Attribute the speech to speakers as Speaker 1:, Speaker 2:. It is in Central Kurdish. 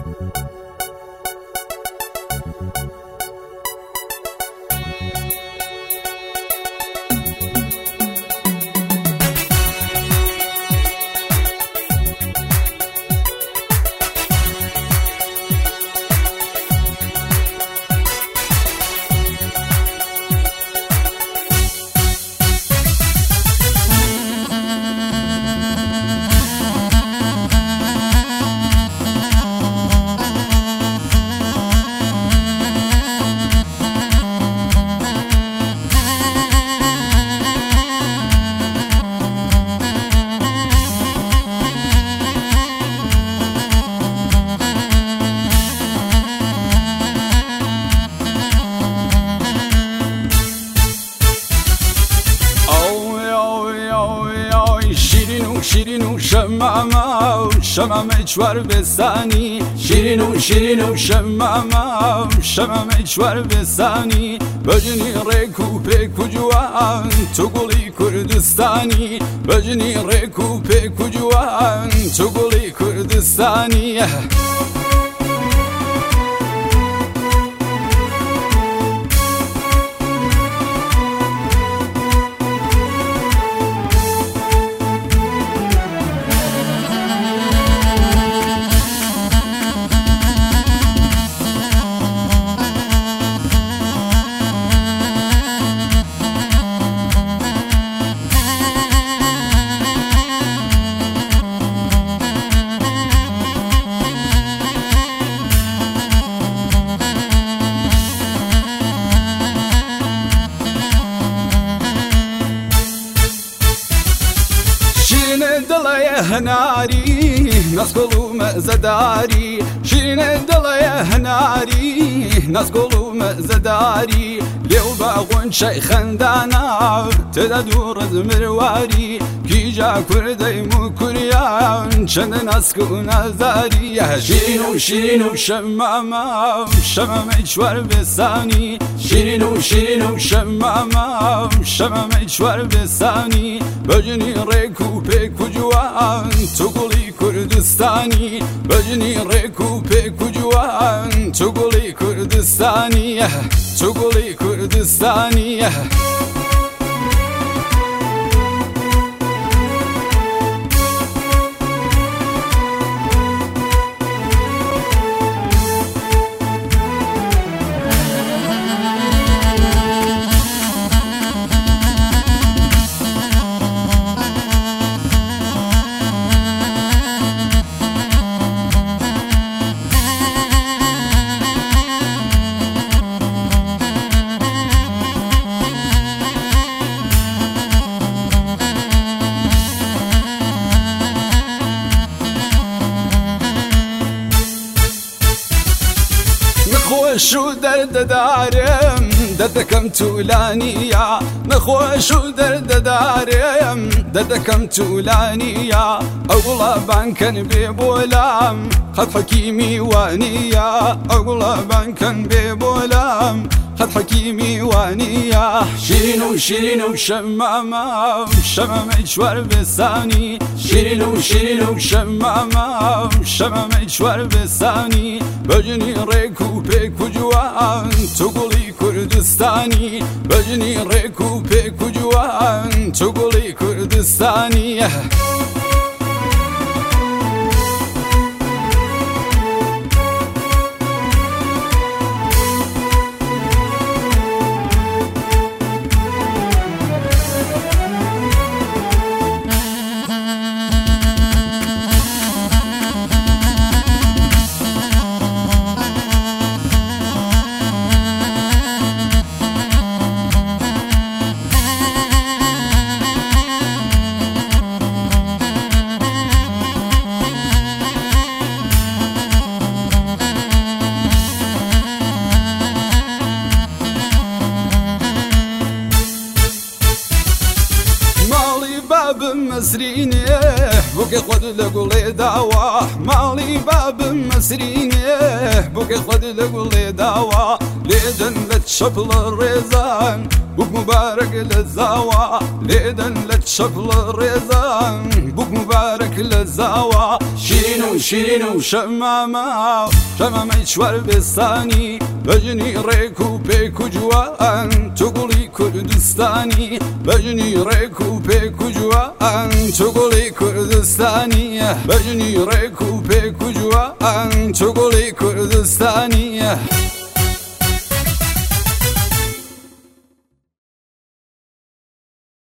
Speaker 1: شیرین و شمامه چوار بسانی شیرین و شمامه چوار بسانی بجنی ریکو پیکو جوان تو گلی کردستانی بجنی ریکو پیکو جوان تو گلی کردستانی دڵێ هەناری نەسگۆڵ و مەزەداری شیرینە دڵێ هەناری نەسگۆڵ و مەزەداری لێو بە غونچەی خەندانە تێدا دوو ڕز مرواری کیجا کوردەیم و کوریان چەندە ناسک و نازاری شیرین و شەمامەی چوار بێسانی شیرین و شەمامەی چوار بێسانی بەجنی ڕێک و پێک و جوان تو گوڵی کوردستانی بەجنی ڕێک و پێک و جوان تو گوڵی کوردستانی تو گوڵی کوردستانی نەخۆش و دەردەدارم دەردەکەم توولانیە نەخۆش و دەردەدارم دەردەکەم توولانیە ئەو گوڵابانکەن بێ بۆلام قەت حەکیمی وانیە ئەو گوڵابانکەن بێ بۆلام قەت حەکیمی وانیە شیرین و شەمامەی چوار بێسانی شیرین و شەمامەی چوار بێسانی بەجنی ڕێک و پێک و جوان تو گوڵی کوردستانی بەجنی ڕێک و پێک و جوان تو گوڵی کوردستانی بابم مسرینێ بۆکەی خۆت لە گوڵێ داوە ماڵی بابم مسرینێ بۆکەی خۆت لە گوڵێ داوە لێدەن لە چەپڵە ڕێزان بووک مبارەک لە زاوە لێدەن لە چەپڵە ڕێزان بووک مبارەک لە زاوە شیرین و شمامه چوار بستانی بجنی ریک و پیک و جوان تو گلی کردستانی بجنی ریک و پیک و جوان تو گلی کردستانی بجنی ریک و پیک و جوان تو گلی کردستانی